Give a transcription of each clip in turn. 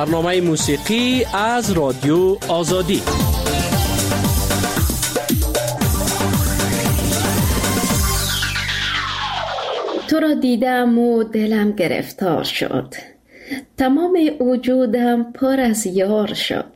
برنامه موسیقی از رادیو آزادی. تو را دیدم و دلم گرفتار شد، تمام وجودم پر از یار شد.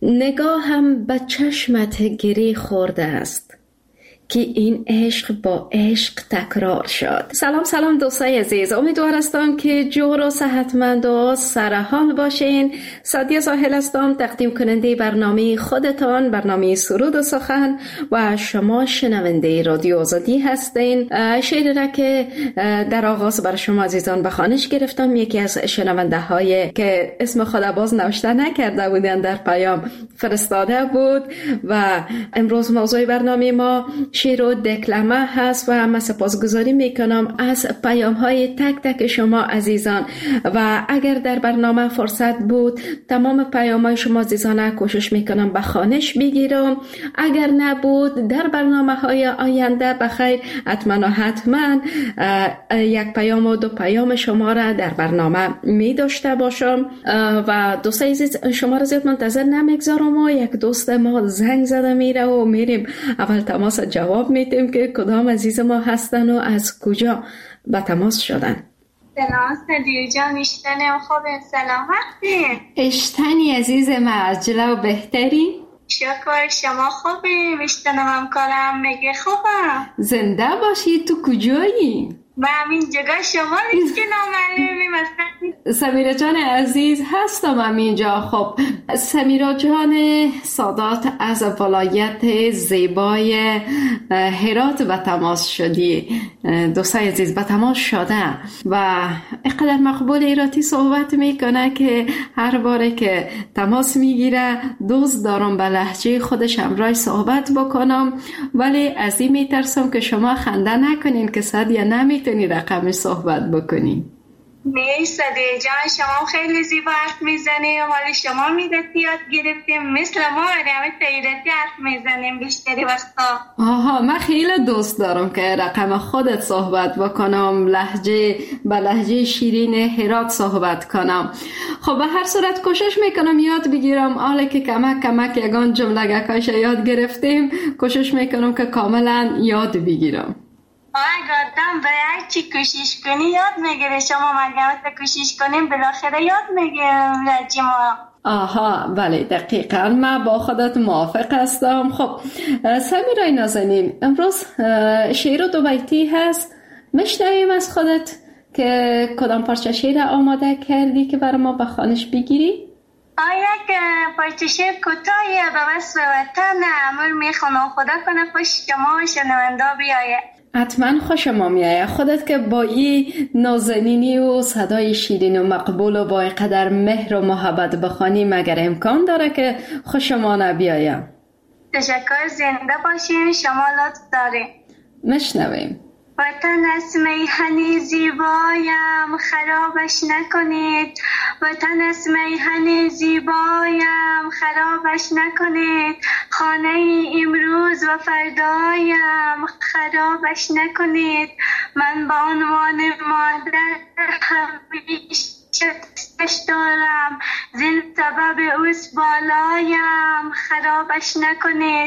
نگاهم به چشمت گری خورده است که این عشق با عشق تکرار شد. سلام دوستای عزیز، امیدوار هستم که جور و صحتمند و سرحال باشین. سعدیه ساحل هستم، تقدیم کننده برنامه خودتان، برنامه سرود و سخن، و شما شنونده رادیو آزادی هستین. شعری را که در آغاز برای شما عزیزان به خوانش گرفتم، یکی از شنونده های که اسم خود باز نوشته نکرده بودن در پیام فرستاده بود، و امروز موضوع برنامه ما شعر و دکلمه هست و من سپاسگزاری میکنم از پیام های تک تک شما عزیزان. و اگر در برنامه فرصت بود تمام پیام های شما عزیزان کوشش میکنم به خوانش بگیرم، اگر نبود در برنامه های آینده بخیر حتما یک پیام و دو پیام شما را در برنامه می داشته باشم. و دوستای عزیز، شما را زیاد منتظر نمیگذارم و یک دوست ما زنگ زده میره و میریم اول تماس جواب میدیم که کدام عزیز ما هستن و از کجا به تماس شدن. سلام سعدیه جان، اشتنم خوبه؟ سلام هستین؟ اشتنی عزیز ما، عجله و بهتری؟ شکر، شما خوبی؟ اشتنم همکارم میگه خوبم. زنده باشی. تو کجایی؟ من همین جگه شما نیست که نامعلومی مثلا. سمیرا جان عزیز هستم همینجا. خب سمیرا جان سادات از ولایت زیبای هرات به تماس شدی. دوستای عزیز به تماس شده و اینقدر مقبول هراتی صحبت میکنه که هر باره که تماس میگیره دوست دارم به لهجه خودش همراه صحبت بکنم، ولی از این میترسم که شما خنده نکنین که سعدیه نمیتونی رقم صحبت بکنی. نه سعدیه جان، شما خیلی زیبا حرف میزنی، حالا شما میدتی یاد گرفتیم مثل ما همه تاییدتی حرف میزنیم بیشتری وقتا. آها، من خیلی دوست دارم که رقم خودت صحبت بکنم، به لهجه شیرین هرات صحبت کنم. خب به هر صورت کوشش میکنم یاد بگیرم، حالا که کمک یگان جملگکاش یاد گرفتیم کوشش میکنم که کاملا یاد بگیرم. اگر آدم به هر چی کوشش کنی یاد میگیره. شما مگه کوشش کنیم بالاخره یاد میگیرم لهجه ما. آها بله دقیقاً، من با خودت موافق هستم. خب سمیرای نازنین، امروز شعر دو بیتی هست، میشنویم از خودت که کدام پارچه شعر آماده کردی که برای ما به خوانش بگیری؟ یک پارچه شعر کوتاهی به وصف وطن امور میخونم، خدا کنه خوش شما شنونده بیایه. حتما خوش ما میایه. خودت که با این نازنینی و صدای شیرین و مقبول و با اینقدر مهر و محبت بخوانی مگر امکان داره که خوش ما نبیایه؟ تشکر، زنده باشین، شما لطف دارین. مشنویم. وطن از میهنی زیبایم خرابش نکنید، وطن از میهنی زیبایم خرابش نکنید، خانه امروز و فردایم خرابش نکنید. من به عنوان مادر همیشه دارم، زین سبب اوست بالایم خرابش نکنید.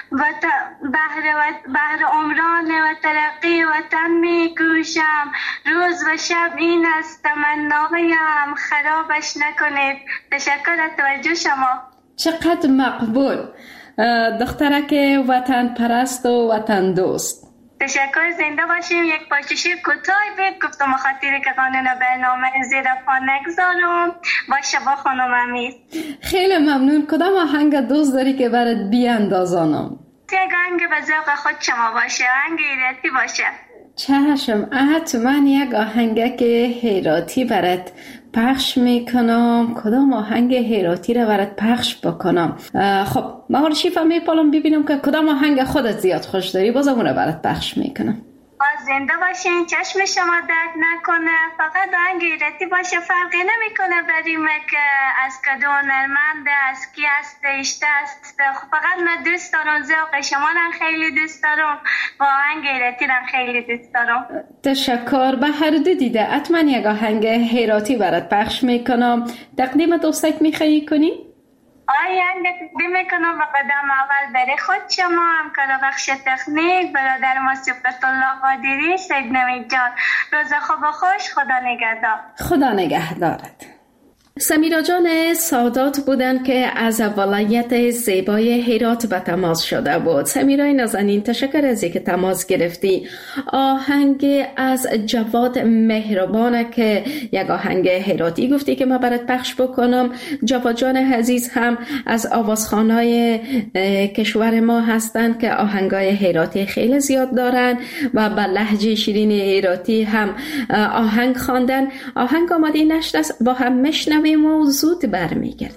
بهر عمران و ترقی وطن می کوشم، روز و شب این است تمنایم خرابش نکنید. تشکر از توجه شما. چقدر مقبول، دخترک وطن پرست و وطن دوست. تشکر، زنده باشیم. یک پارچه شعر کوتاهی بود گفتم خاطری که قانون برنامه زیر پا نگذارم. باشه با خانم امیر. خیلی ممنون. کدام آهنگ دوست داری که برات بیاندازانم؟ یک آهنگ به ذوق خود شما باشه، آهنگ هراتی باشه. چشم، حتما یک آهنگ که هراتی برات پخش میکنم. کدام آهنگ هراتی رو برات پخش بکنم؟ خب من شیفا میپالم ببینم که کدام آهنگ خودت زیاد خوش داری، بازم اون رو برات پخش میکنم. باز زنده باشین، چشم شما درد نکنه، فقط آهنگ غیرتی باشه، فرقی نمیکنه بریم که از کدوم هنرمند، از کی هست، اشته است. فقط من دوست دارم، ذوق شما رو خیلی دوست دارم و آهنگ غیرتی رو خیلی دوست دارم. تشکر. به هر دو دیده حتما یک آهنگ هراتی برات پخش میکنم. تقدیم دوستک میخوایی کنی؟ آهنگ تقدیم میکنم و قدم اول برای خود شما، همکار بخش تکنیک برادر ما صفت الله قادری، سید نوید جان. روز خوب و خوش، خدا نگهدار. خدا نگهدارت. سمیرا جان سادات بودن که از ولایت زیبای هرات به تماس شده بود. سمیرای نازنین، تشکر از اینکه تماس گرفتی. آهنگ از جواد مهربانه که یک آهنگ هراتی گفتی که ما برات پخش بکنم. جواد جان عزیز هم از آوازخوانای کشور ما هستند که آهنگای هراتی خیلی زیاد دارن و به لهجه شیرین هراتی هم آهنگ خواندن. آهنگ آماده نشده است، با هم مشنویم و زود برمیگردیم.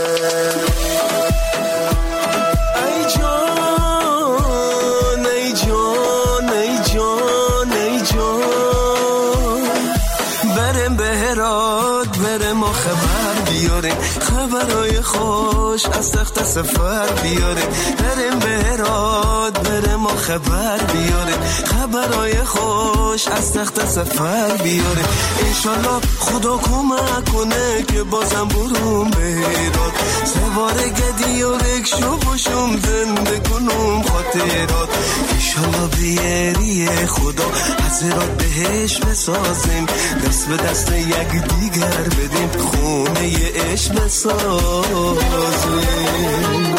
ای جان ای جان ای جان ای جان، برم به هرات برم و خبر بیاریم، خبرای خوش از تخت سفر بیاریم. برم به هرات برم و خبر بیاریم، خبرای خوش از تخت سفر بیاریم. انشالله خدا کمک کنه که بازم برم به هرات، سوار گدی و رکشو باشم زنده کنم خاطرات. انشالله بیاری خدا از هرات بهش بسازیم، دست به دست یک دیگر بدیم، خونه عشق بسازیم.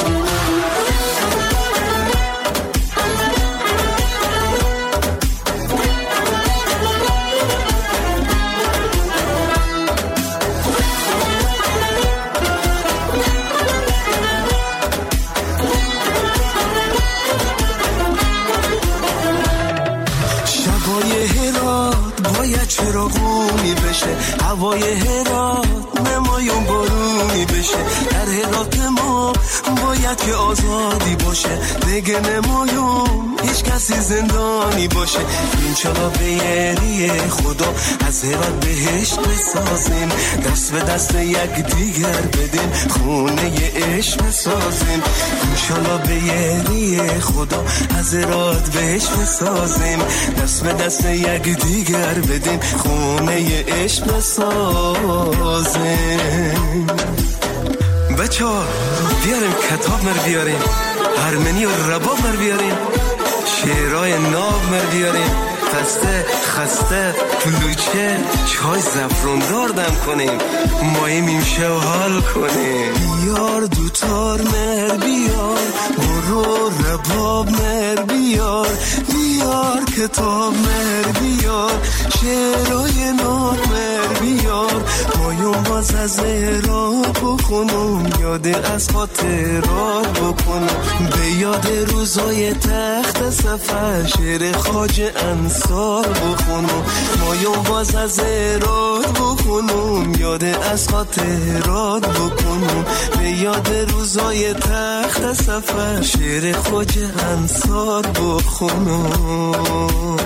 چراغونی بشه، هوای هرات نمایون بارونی بشه. در هرات ما باید که آزادی باشه، دیگه نمایون هیچ کسی زندانی باشه. انشالله بیاری خدا از هرات بهش بسازیم، دست به دست یک دیگر بدیم، خونه عشق بسازیم. انشالله بیاری خدا از هرات بهش بسازیم، دست به دست یک دیگر بدیم، خونه عشق بسازیم. بچه ها بیاریم کتاب مر بیاریم، هرمنی و رباب مر بیاریم، شعرهای ناب مر بیاریم، خسته خسته کلوچه چای زفروندار دم کنیم، ماییم شو حال کنیم. بیار دوتار مر بیار، برو رباب مر بیار، بیار کتاب مر بیار، شعرهای ناب مر بیار، ماییم باز از هرات بخونم، یاد از خاطرات بکنم، به یاد روزای تخت سفر شعر خواجه انصار بخونم، ماییم باز از هرات بخونم، یاد از خاطرات بکنم، به یاد روزای تخت سفر شعر خواجه انصار بخونم.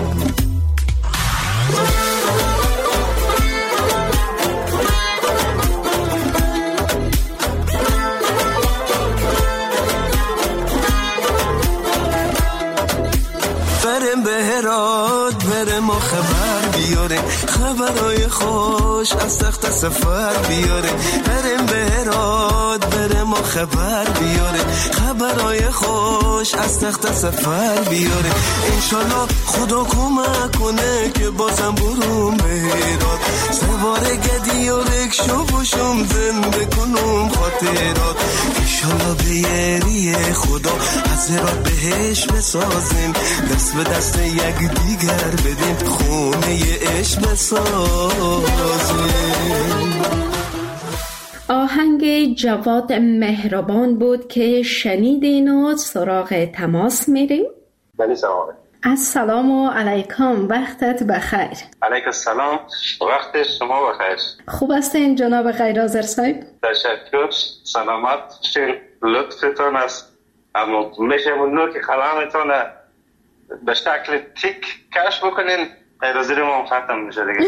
برم به هرات برم و خبر بیاره، خبرای خوش از تخت سفر بیاره. برم به هرات برم و خبر بیاره، خبرای خوش از تخت سفر بیاره. انشالله خدا کمک کنه که بازم برم به هرات، سوار گدی و رکشو باشم زنده کنم خاطرات. انشالله بیاری خدا از هرات بهش بسازیم، دست به دست یک دیگر بدیم، خونه عشق بسازیم. آهنگ جواد مهربان بود که شنیدین و سراغ تماس میریم. بله سلام. السلام علیکم، وقتت بخیر. علیکم السلام، وقت شما بخیر. خوب هستین جناب غیرحاضر صاحب؟ تشکر، سلامت، لطفتان است. اما میشه منو که خلامتانه به شکل تیک کش بکنین غیر از ما هم ختم میشه دیگه.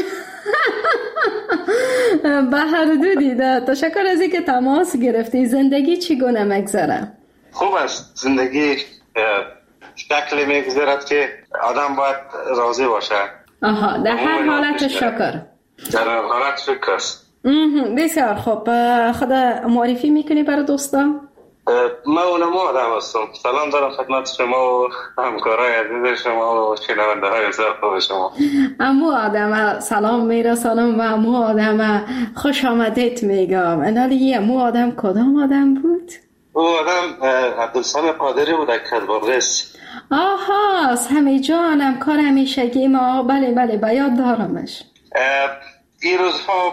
به هر دو دیده. تشکر از اینکه تماس گرفتی. زندگی چگونه میگذره؟ خوب است. زندگی شکلی میگذرد که آدم باید راضی باشه. آها، در هر حالت شکر. در هر حالت شکر است. بسیار خوب. خدا معرفی میکنی برای دوستا؟ من اونم آدم هستم. سلام دارم خدمت شما و همکارای عزیز شما و شنونده های بسیار خوب شما. امو آدم سلام میرسانم و امو آدم خوش آمدید میگم. انالی امو آدم کدام آدم بود؟ او آدم عبدالسلام قادری بود از کدبرقس. آها، سمی جانم کار همیشگی ما. بله بله به یاد دارمش. این روزها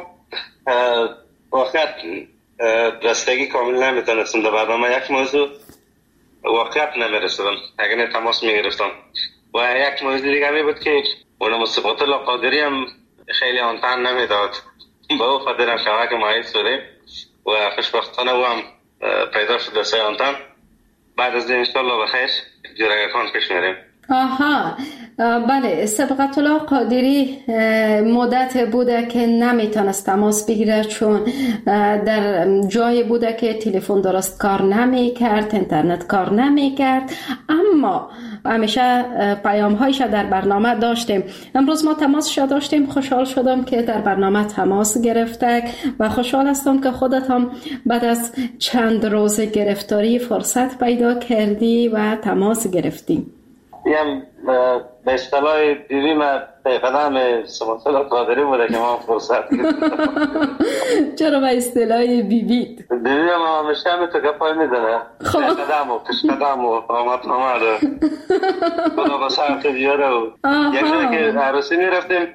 واقعیت رسیدگی کامل نمیتونستم در برنامه یک موضوع واقعیت نمیرسیدم. اگر تماس میگرفتم و یک موضوع دیگه می بود که اون صفات الله قادری هم خیلی آنتن نمیداد. با او خاطر هم شبکه مایز شده و خوشبختانه او هم پیدا شده سه آنتن. بعد از این انشاءالله بخیر جرگکان پیش میریم. آها بله، سبقت الله قادری مدت بوده که نمیتونست تماس بگیره چون در جای بوده که تلفن درست کار نمیکرد، اینترنت کار نمیکرد، اما همیشه پیام هایش در برنامه داشتیم. امروز ما تماسش داشتیم. خوشحال شدم که در برنامه تماس گرفته و خوشحال هستم که خودت هم بعد از چند روز گرفتاری فرصت پیدا کردی و تماس گرفتی. هم به اصطلاح دیوی من به قدم سبحان الله قادری بوده که ما فرصت کردیم. چرا به اصطلاح بیبیت؟ دیوی هم همیشه همه تو گپای میدنه به قدم و پیش قدم و آمد نامده خدا با سرط بیاره و یک جایی که عروسی میرفتیم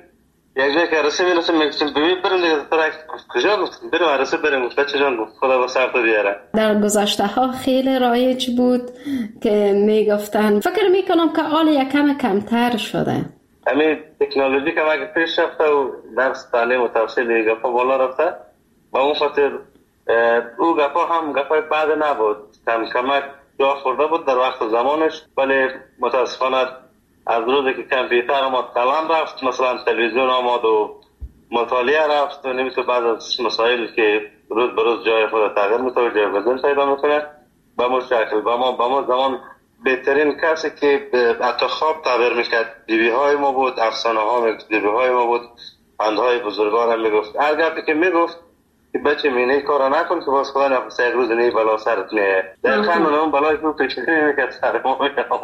میگفتیم بیبی بریم دیگه کجا گفتیم بریم عروسی بریم گفت بچه جان خدا با سرط بیاره. در گذشته ها خیلی رایج بود که میگفتن، فکر میکنم که حال یکم کمتر شده. همین تکنولوژی که اگه پیش رفته و درس تعلیم و تحصیل گپا بالا رفته با اون خاطر او گپا هم گپای بعد نبود، کمک جا خورده بود در وقت زمانش، ولی متاسفانه از روزی که کامپیوتر آمد قلم رفت، مثلا تلویزیون آمد و مطالعه رفت و نمیتونه بعد از مسائل که روز به روز جای خود تغییر میتونه جایگزین پیدا میکنه به ما شکل با ما زمان بهترین کسی که حتی خواب تعبیر میکرد بیبی های ما بود، افسانه ها بیبی های ما بود، پندهای بزرگان هم میگفت. هر گپی که میگفت که بچه مینه کارا نکن که باز خدا نفسه یک روز نی بلا سرت میه. در خانون اون بلای که پیشنی میکرد سر ما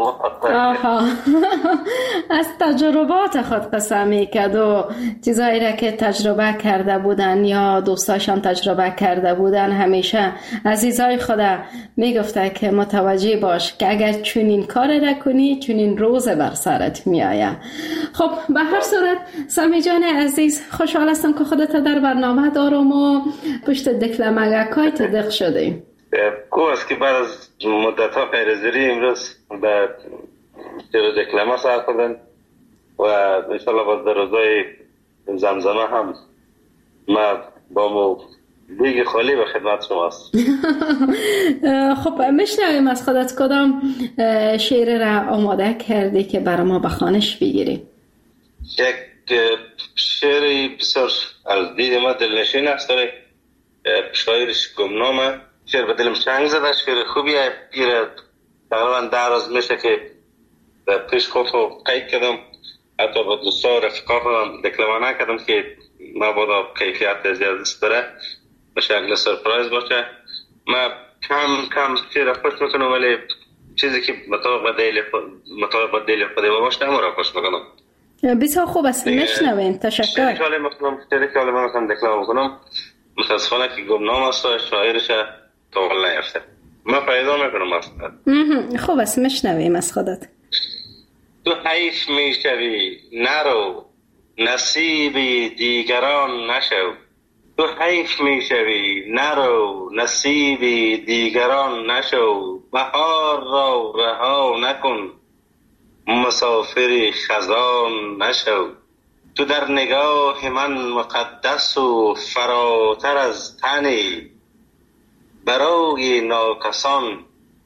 از تجربات خود قسم میکرد و چیزایی را که تجربه کرده بودن یا دوستاشان تجربه کرده بودن همیشه عزیزای خدا میگفته که متوجه باش که اگر چنین کار را کنی چنین روز بر سرت میآید. خب به هر صورت سمی جان عزیز خوشحال هستم که خودت در برنامه دارم و پشت دکلمگکای تدق شده. خوب است که بعد از مدت ها پیرزیری امروز به دکلمه سر کردن و انشاءالله باز در روزای زمزمه هم ما با مو دیگه خالی به خدمت شما است. خب میشنویم از خودت کدام شعر را آماده کردی که برای ما بخوانش بگیری؟ یک شعری بسیار از دید ما دلنشین است، شاعرش گمنامه، شعر به دلم چنگ زده، شعر خوبیه. تقریبا 10 روز میشه که پیش خود رو قید کردم، حتی با دوستا و رفقا هم دکلمه نکردم که مبادا کیفیت زیاد است داره به شکل سرپرایز باشه. من کم شعر خوش میکنم ولی چیزی که مطابق با دل خود ما باشه همون را خوش میکنم. بسیار خوب است، میشنویم. تشکر. شعری که من میخوام دکلمه بکنم متاسفانه که گمنام است و شاعرش توقع نیفته. من پیدا میکنم اصلا. خوب است، میشنویم از خودت. تو حیف میشوی نرو نصیبی دیگران نشو، تو حیف میشوی نرو نصیبی دیگران نشو، بهار را رها نکن مسافری خزان نشو، تو در نگاه من مقدس و فراتر از تنی، برای ناکسان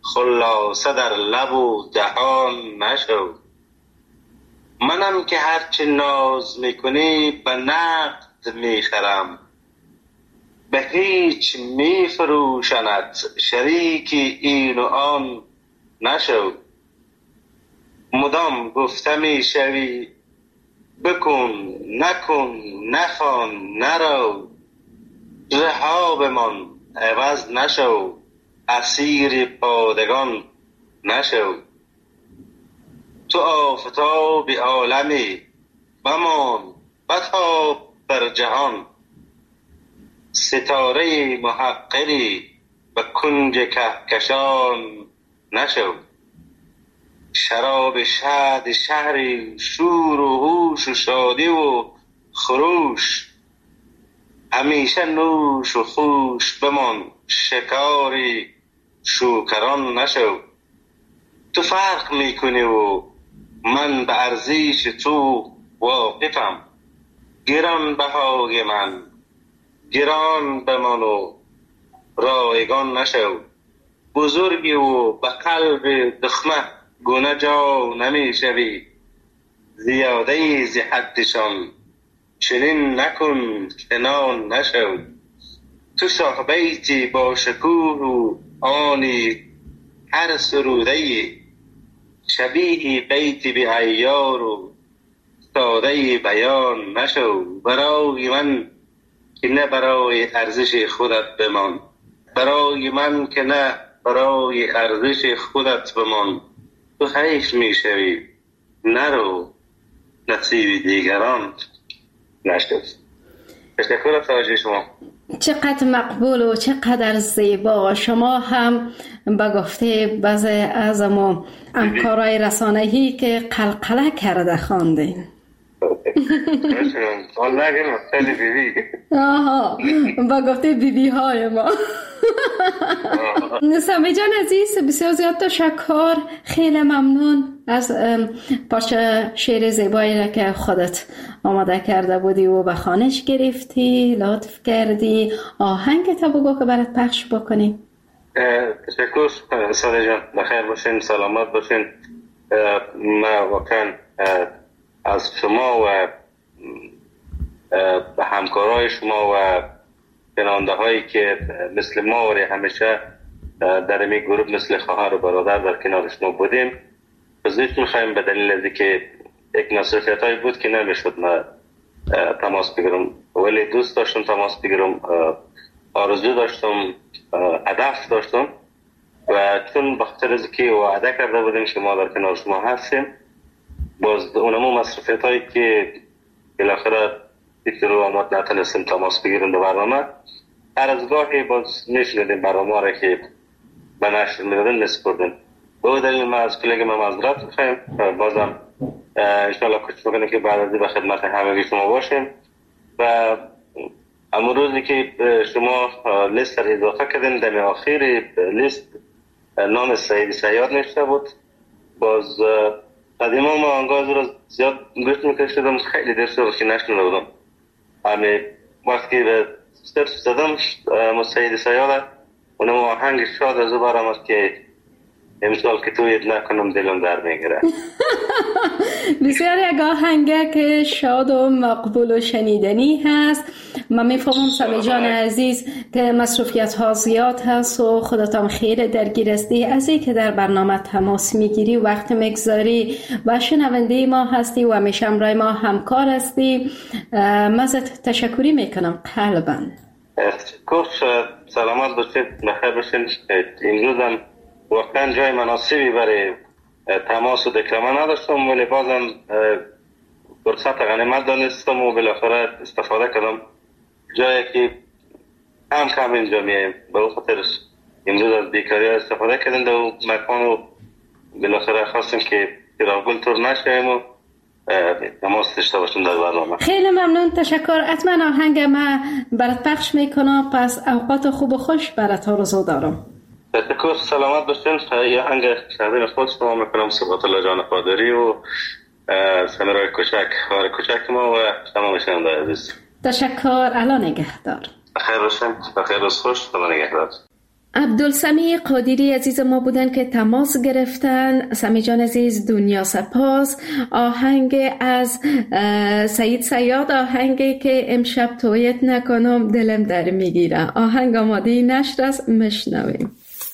خلاصه در لب و دهان نشو. منم که هرچه ناز میکنی به نقد میخرم، به هیچ میفروشند شریکی این و آن نشو. مدام گفته میشوی بکن نکن نخوان نرو، رها بمان عوض نشو، اسیر پادگان نشو. تو آفتاب عالمی بمان بتاب بر جهان، ستاره محقری به کنج کهکشان نشو. شراب شاد شهری شور و هوش و شادی و خروش، همیشه نوش و خوش بمان شکاری شوکران نشو. تو فرق میکنی و من به ارزش تو واقفم، گران بهای من گران بمان و رایگان نشو. بزرگی و به قلب دخمه گونه جا نمی شوی، زیاده زی حدشان چنین نکن کنان نشو. تو شاه بیتی با شکوه و آنی هر سرودهی، شبیه بیتی بی عیار و ساده بیان نشو. برای من که نه برای ارزش خودت بمان، برای من که نه برای ارزش خودت بمان. تو حیف میشوی نرو نصیب دیگران نشد. تشکر از توجه شما. چقدر مقبول و چقدر زیبا. شما هم به گفته بعضی از همکارای رسانه‌ای که قلقله کرده خواندین. آها، با گفته بیبی های ما. سمی جان عزیز، بسیار زیاد تشکر. خیلی ممنون از پارچه شعر زیبایی را که خودت آماده کرده بودی و به خوانش گرفتی، لطف کردی. آهنگ تا بگو که برات پخش بکنی. تشکر ساده جان، بخیر باشین، سلامت باشین. ما واقعا از شما و همکارای شما و شنونده هایی که مثل ما و همیشه در این گروه مثل خواهر و برادر در کنار شما بودیم، بزرگیت میخوایم به دلیل از که یک مصروفیت هایی بود که نمیشد ما تماس بگیرم، ولی دوست داشتم تماس بگیرم، آرزو داشتم، هدف داشتم و چون بخاطر از که وعده کرده بودیم که ما در کنار شما هستیم، باز اونمو مصروفیت هایی که بالاخره یک رو آمد نتونستیم تماس بگیریم به برنامه، هر از گاهی باز میشنیدیم برنامه را که به نشر میدادن نسپردیم. به دلیل ما از کلیگ ما معذرت میخوایم. بازم انشاءالله کوشش میکنیم که بعد از این به خدمت همگی شما باشیم و اما روزی که شما لیست را اضافه کردین در آخر لیست نام سعید صیاد نشته بود. باز قدیما ما آنگاه را زیاد گوش میکشیدم، خیلی دیر شد که نشنیده بودم. همه وقتی به سرچ زدم سعید صیاد، اونم آهنگ شاد از او برآمد که امسال که توی نکنم دلم در میگیره. بسیار یک آهنگه که شاد و مقبول و شنیدنی هست. من میفهمم سمی جان عزیز که مصروفیت ها زیاد هست و خودتان خیلی درگیر هستی، از این که در برنامه تماس میگیری، وقت میگذاری و شنونده ما هستی و همیشه همراه ما همکار هستی. ازت تشکری میکنم قلباً. سلامت باشید، بخیر باشید. امروز هم واقعا جای مناسبی برای تماس و دکلمه نداشتم، ولی بازم فرصت غنیمت دانستم و بالاخره استفاده کردم. جایی که کم اینجا میایم، به اون خاطرش امروز از بیکاری ها استفاده کردن و مکان رو بالاخره خواستیم که تراغل طور نشویم و تماس داشته باشیم در برنامه. خیلی ممنون، تشکر. حتما آهنگ ما برات پخش میکنم، پس اوقات خوب و خوش برات آرزو دارم. تشکر، سلامت باشین. یه آهنگ شهرین خود شما میکنم، صبحات الله جان قادری و سمیرای کوچک، خواهر کوچک ما و تمام شنونده عزیز. تشکر، الله نگهدار. بخیر باشین، بخیر روز خوش، خدا نگهدار. عبدالسمیع قادری عزیز ما بودن که تماس گرفتن. سمی جان عزیز دنیا سپاس. آهنگ از سعید صیاد، آهنگی که امشب تویت نکنم دلم در میگیره. آهنگ آماده نشر است، مشنویم.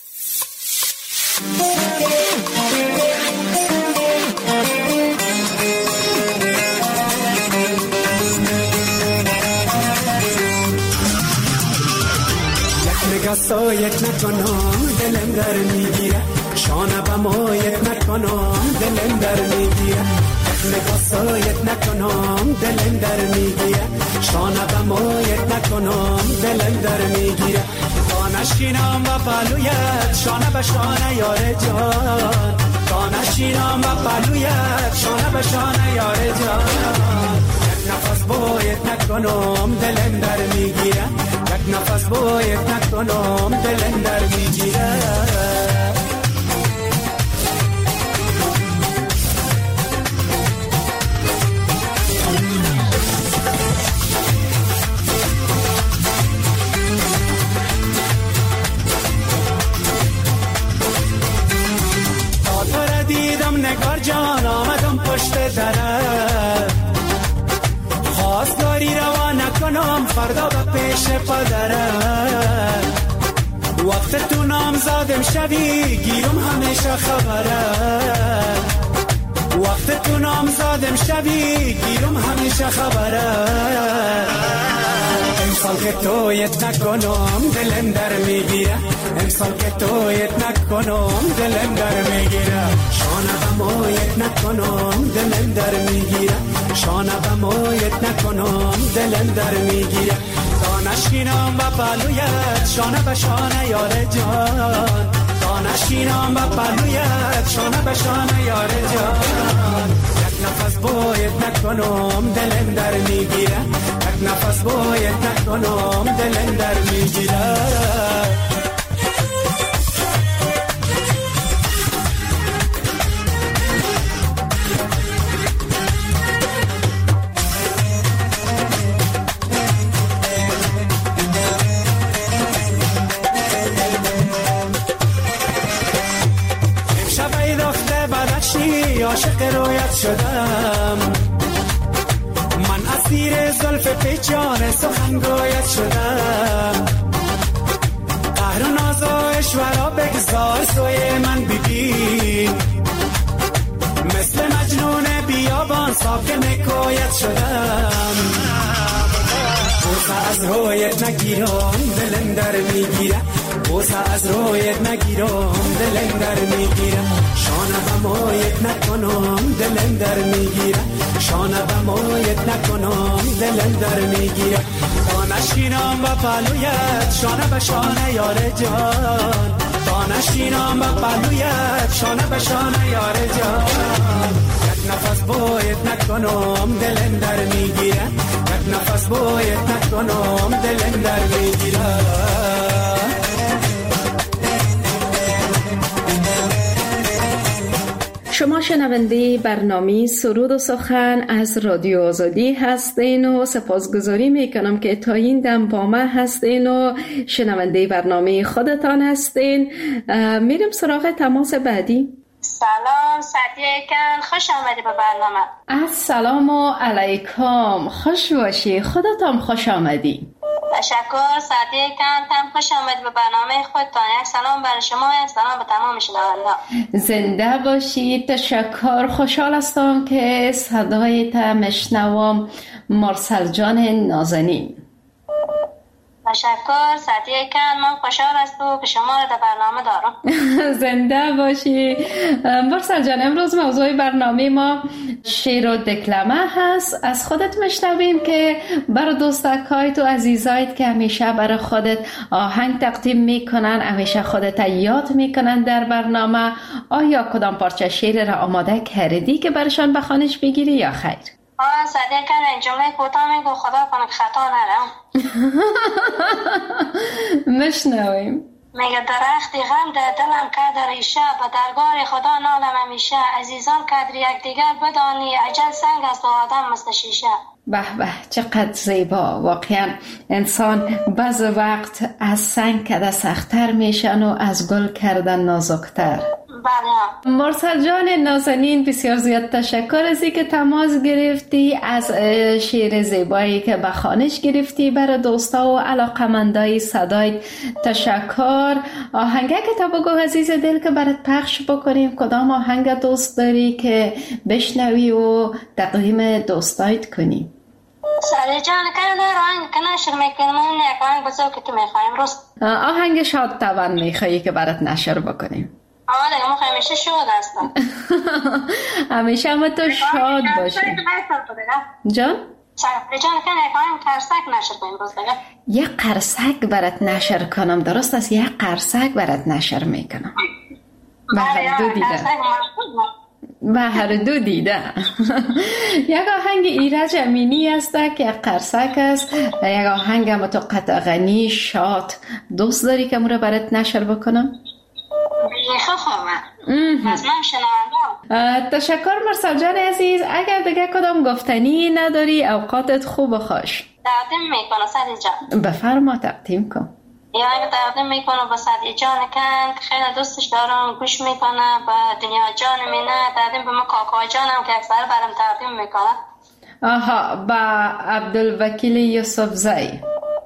سایت نکنم دلم در میگیره، شانه به مایت نکنم دلم در میگیره، نگاه سایت نکنم دلم در میگیره، شانه به مایت نکنم دلم در میگیره، تا نشینم و پلویت شانه به شانه یار جان، تا نشینم و پلویت شانه به شانه یار جان، یک نفس باید نکنم دلم در میگیره، یک نفس باید نکنم دلم در میگیره. تا تو را دیدم نگار جان آمدم پشت درت، خواستگاری روا نکنم فردا به پیش پدرت، وقت تو نامزادم شوی گیرم همیشه خبرت، وقت تو نامزادم شوی گیرم همیشه خبرت، امسال که تویت نکنم دلم در میگیره، امسال که تویت نکنم دلم در میگیره، شانه به مایت نکنم دلم در میگیره، شانه به مایت نکنم دلم در میگیره، تا نشینم به پلویت شانه به شانه یار جان، تا نشینم به پلویت شانه به شانه یار جان، یک نفس باید نکنم دلم در میگیره، یک نفس باید نکنم دلم در میگیره. عاشق رویت شدم، من اسیر زلف پیچان سخنگویت شدم، قهر و ناز و اشورا بگذار سوی من ببین، مثل مجنون بیابان ساکن کویت شدم، بوسه از رویت نگیرم دلم در میگیره، بوسه از رویت نگیرم دلم در میگیره، شانه به مایت نکنم دلم در میگیره، شانه به مایت نکنم دلم در میگیره، تا نشینم به پلویت شانه به شانه یار جان، تا نشینم به پلویت شانه به شانه یار جان، یک نفس باید نکنم دلم در میگیره، یک نفس باید نکنم دلم در میگیره. شما شنونده برنامه سرود و سخن از رادیو آزادی هستین و سپاسگزاری میکنم که تا این دم با من هستین و شنونده برنامه خودتان هستین. میرم سراغ تماس بعدی. سلام سعدیه کن، خوش آمدی به برنامه. السلام علیکم، خوش باشی، خودتان خوش آمدی. تشکر سعدیه کن، تم خوش آمدی به برنامه خودتان. یک سلام برای شما، یک سلام به تمام شنونده. زنده باشید. تشکر، خوشحال هستم که صدایت مشنوم. مرسل جان نازنین. تشکر سعدیه کن، من خوشحال هستم که شما را در برنامه دارم. زنده باشی. مرسل جان، امروز موضوع برنامه ما شعر و دکلمه هست. از خودت مشنویم که برای دوستکای تو عزیزایت که همیشه برای خودت آهنگ تقدیم میکنن، همیشه خودت یاد میکنن در برنامه، آیا کدام پارچه شعر را آماده کردی که برشان بخوانش بگیری یا خیر؟ صدیق کن، این جمله کوتاه میگو خدا کنه که خطا نرم. مشنویم. میگه درختی غم در دلم کرد ریشه، به درگاه خدا نالم همیشه، عزیزان قدر یک دیگر بدانی، اجل سنگ است و آدم مثل شیشه. به به چقدر زیبا. واقعا انسان بعض وقت از سنگ کده سخت‌تر میشن و از گل کردن نازکتر. بله. مرسل جان نازنین بسیار زیاد تشکر از اینکه تماس گرفتی، از شعر زیبایی که به خوانش گرفتی برای دوستا و علاقمندای صدای. تشکر. آهنگه که تا بگو عزیز دل که برات پخش بکنیم، کدام آهنگ دوست داری که بشنوی و تقدیم دوستایت کنی؟ سالی جان کنه آهنگ که نشر میکنم اون یک آهنگ بزرگ که تو میخوایم روست. آهنگ شاد توان میخوایی که برات نشر بکنیم؟ آره ما همیشه شاد هستم. همیشه هم تو شاد باشی جان. سالی جان کنه یک آهنگ قرصک نشر کنیم روز دیگه. یک قرصک برات نشر کنم؟ درست است، یک قرصک برات نشر میکنم. به هر دو دیده. به هر دو دیده. یک آهنگ ایرج امینی است که قرصک است، یک آهنگ متقطع غنی شاد. دوست داری که مرا برات نشر بکنم؟ بیخه خوبه. از من شنوندم. تشکر مرسل جان عزیز. اگر دیگه کدام گفتنی نداری، اوقاتت خوب و خوش. تقدیم میکنم سالی جان. بفرما تقدیم کن. یا اگه تقدیم میکنم با سالی جان که خیلی دوستش دارم، گوش میکنه. با دنیا جان مینه تقدیم به ما کاکا جانم که اکثر برام تقدیم میکنه. آها، با عبدالوکیل یوسف زی.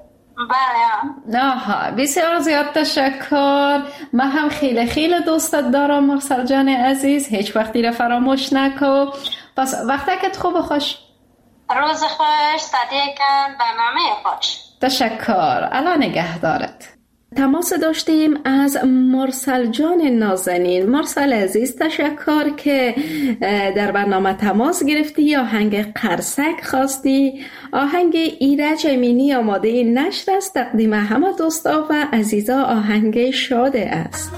بله. آها، بسیار زیاد تشکر. من هم خیلی دوستت دارم مرسل جان عزیز، هیچ وقتی را فراموش نکو. پس وقتکت خوب و خوش. روز خوش، صدیقم، برنامه خوش. تشکر. الان نگه دارد. تماس داشتیم از مرسل جان نازنین. مرسل عزیز تشکر که در برنامه تماس گرفتی، آهنگ قرصک خواستی. آهنگ ایرج امینی آماده نشر است، تقدیم همه دوستا و عزیزا آهنگ شاده است.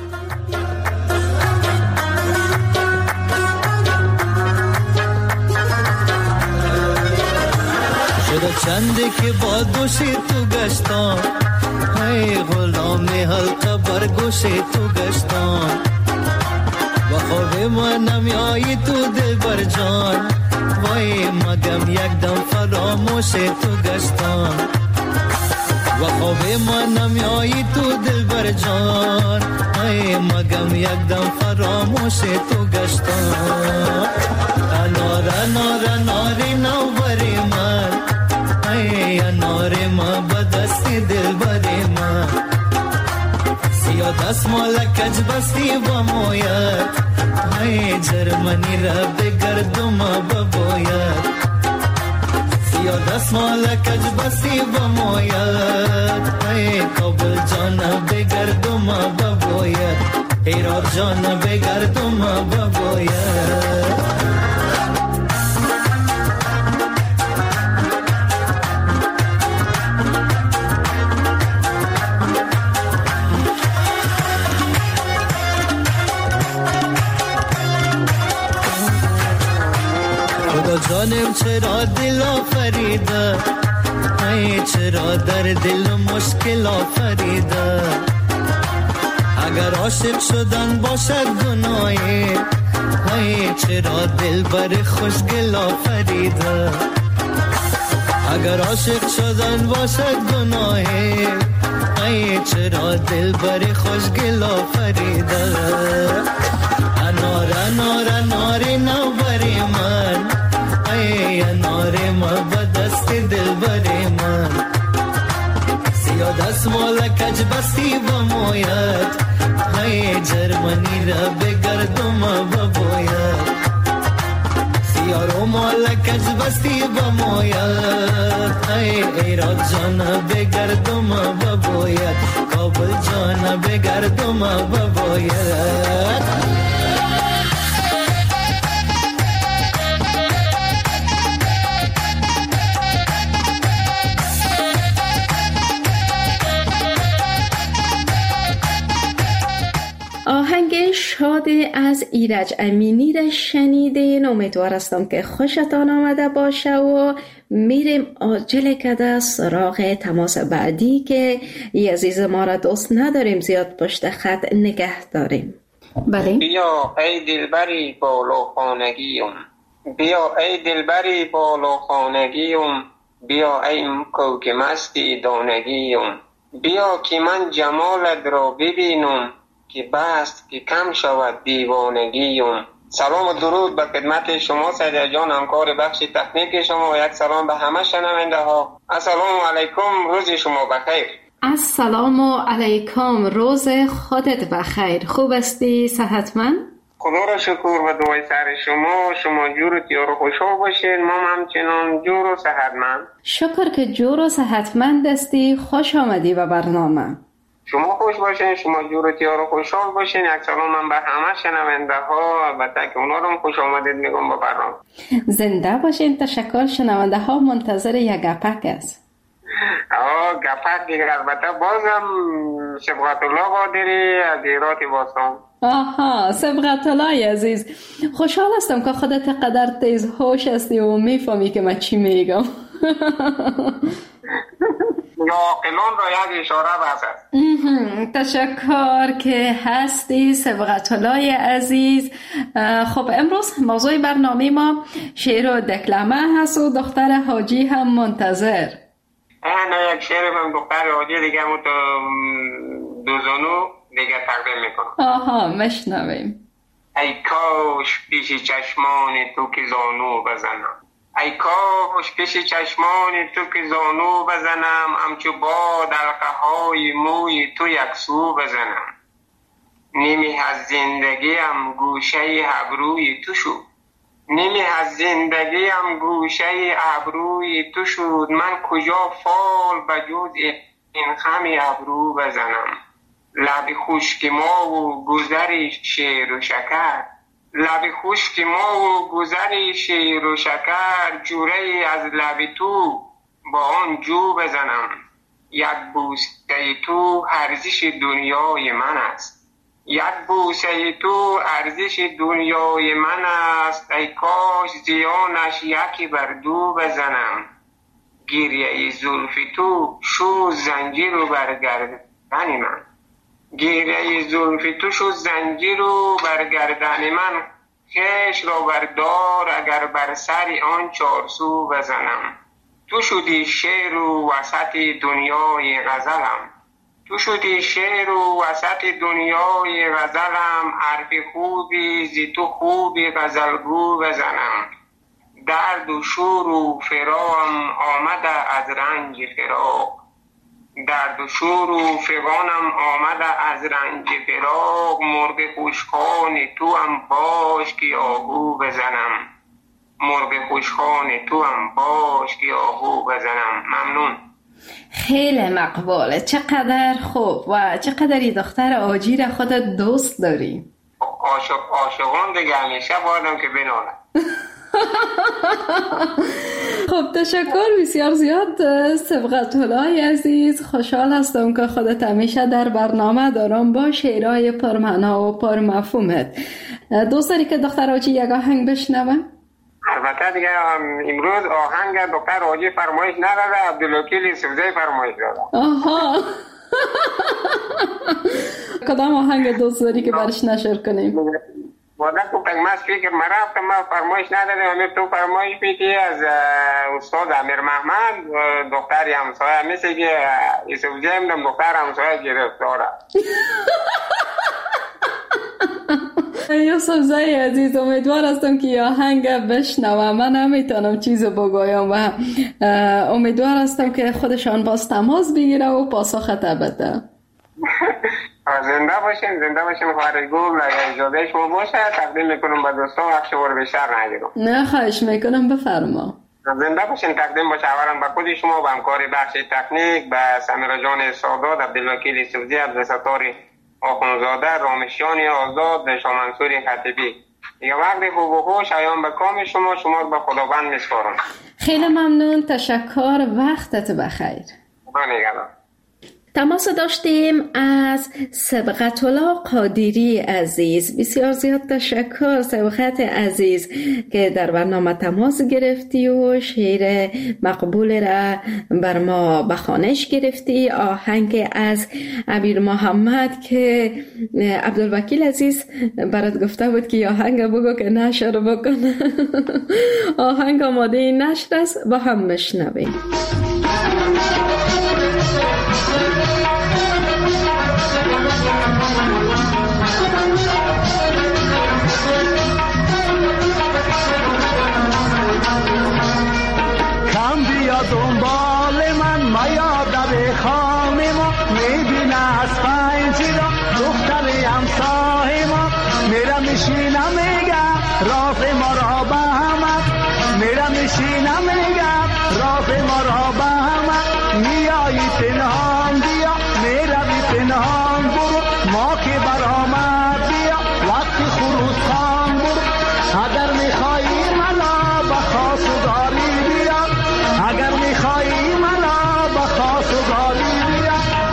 شده چنده که با دوشی تو گشتم، ای غلام حلقه بر گوش تو گشتم، و خواب ما نمیایی تو دل بر جان، وای مگم یک دم فراموش تو گشتم، و خواب ما نمیایی تو دل بر جان، ای مگم یک دم فراموش تو گشتم. انار انار اناری نو بری من، ای انار ما بدستی دل بری من، سیاه دستمال کج بستی با مویت، ای جرمنی را بگردم بباید، سیاه دستمال کج بستی با مویت، ای کابل جان بگردم بباید، ایراد جان بگردم بباید. جانم چرا دل آفریده، ای چرا در دل مشکل آفریده، اگر عاشق شدن باشد گناهی، ای چرا دل بر خوشگل آفریده، اگر عاشق شدن باشد گناهی، ای چرا دل بر خوشگل آفریده. انار انار اناری نو بری من، ای انار ما بدست دل بری من، سیاه دستمال کج بستی با مویت، ای جرمنی را بگردم بباید، سیاه رومال کج بستی با مویت، ای ایراد جان بگردم بباید، کابل جان بگردم بباید. آهنگ شاد از ایرج امینی را شنیدین. امیدوار هستم که خوشتان آمده باشه و میریم عاجل کده سراغ تماس بعدی که ای عزیز ما را دوست نداریم زیاد پشت خط نگه داریم. بله بیا ای دلبری بالو خانگیم، بیا ای دلبری بالا خانگیم، بیا ای مکو که مستی دانگیم، بیا که من جمالت را ببینم، که بست که کم شود دیوانگیم. سلام و درود به خدمت شما سید جان، همکار بخش تکنیک شما، و یک سلام به همه شنونده ها. السلام علیکم، روز شما بخیر. السلام علیکم، روز خودت بخیر. خوب هستی؟ صحتمند؟ خدا را شکر و دعای سر شما جور و تیار و خوشحال باشین. ما همچنان جور و صحتمند. شکر که جور و صحتمند هستی. خوش آمدی به برنامه. شما خوش باشین، شما جور و تیار و خوشحال باشین. یک سلام من به همه شنونده ها، البته که اونا رو خوش آمدید میگم به برنامه. زنده باشین. تشکر. شنونده ها منتظر یک گپک است. گپک دیگه البته بازم سبقت الله قادری از ایرات باستان. آها، سبقت الله عزیز، خوشحال هستم که خودت قدر تیز هوش هستی و میفهمی که من چی میگم. یا عاقلان را یک اشاره بزد. تشکر که هستی سبقت الله عزیز. خب امروز موضوع برنامه ما شعر و دکلمه هست و دختر حاجی هم منتظر. نه یک شعر من دختر حاجی دیگه دوزانو دیگه تقدیم میکنم. آها، مشنویم. ای کاش پیش چشمان تو که زانو بزنم، ای کاش پیش چشمان تو که زانو بزنم، همچو باد حلقه های موی تو یک سو بزنم. نیمی از زندگیم گوشه ابروی تو شد، نیمی از زندگیم گوشه ابروی تو شد، من کجا فال بجز این خمی ابرو بزنم. لب خشک ما و گذر شیر و شکر، لب خشک ما و گذر شیر و شکر، جوره از لب تو با آن جو بزنم. یک بوسه تو ارزش دنیای من است، یک بوسه تو ارزش دنیای من است، ای کاش زیانش یکی بر دو بزنم. گریه زلف تو شو زنجیر و برگردن من، گیره زلف تو شد زنجیر و برگردن من، خیش را بردار اگر بر سر آن چارسو بزنم. تو شدی شعر و وسط دنیای غزلم، تو شدی شعر و وسط دنیای غزلم، حرف خوبی زی تو خوبی غزلگو بزنم. درد و شور و فراقم آمده از رنج فراق، درد و شور و فغانم آمده از رنج فراق، مرغ خوشخوان تو هم باش که آهو بزنم، مرغ خوشخوان تو هم باش که آهو بزنم. ممنون. خیلی مقبوله. چقدر خوب و چقدر دختر آجی را خودت دوست داری. عاشقان دیگه همیشه بادم که بنالم. خب تشکر بسیار زیاد سبقت الله عزیز. خوشحال هستم که خودت همیشه در برنامه دارم با شعرهای پرمعنا و پرمفهومت. دوست داری که دختر آجی یک آهنگ بشنوه؟ البته دیگه امروز آهنگ دختر آجی فرمایش نداده، عبدالوکیل سوزه فرمایش داده. آها. کدام آهنگ دوست داری که برش نشر کنیم؟ وادا تو پنگماز فکر مرافت ما فرمایش نداده، امیر تو فرمایش بیتی از استاد امیر محمد، دختری همسایه مثل که سوزه هم دختر همسایه گرفتاره. یوسف زای عزیز، امیدوار هستم که یه آهنگ بشنوم. من نمیتونم چیزو بگویم و امیدوار هستم که خودشان باز تماس بگیره و پاسخت بده. زنده باشین خارجگول اجازه شما باشه تقدیم میکنم به دوستان، وقت شما رو بیشتر نگیرم. نه خواهش میکنم، بفرما. زنده باشین. تقدیم باشه اولا به خود شما و همکار بخش تکنیک، به سمیرا جان سادات، عبدالوکیل سوزی، عبدالستار آخونزاده، رامشیان آزاد، شامنصور خطیبی. یه وقت خوب و خوش ایام به کام شما رو به خداوند میسپارم. خیلی ممنون، تشکر، وقتت بخیر. خدا نگهدار. تماس داشتیم از سبقت الله قادری عزیز. بسیار زیاد تشکر سبقت عزیز که در برنامه تماس گرفتی و شعر مقبول را بر ما بخوانش گرفتی. آهنگ از امیر محمد که عبدالوکیل عزیز برات گفته بود که آهنگ بگو که نشر بکنه. آهنگ آماده نشر است، با هم بشنویم. دنبال من میا در خانه ما میبینه از پنجی را دختر همسایه ما میرم میشینم میگم راز ما را به همه میرم میشینم میگم راز ما را به همه میایی پنهان بیا میروی پنهان برو ما که برآمد بیا وقتی خروس خان برو اگر میخوایی ملا به خواستگاری بیا اگر میخوایی ملا با خاص و گالی بیا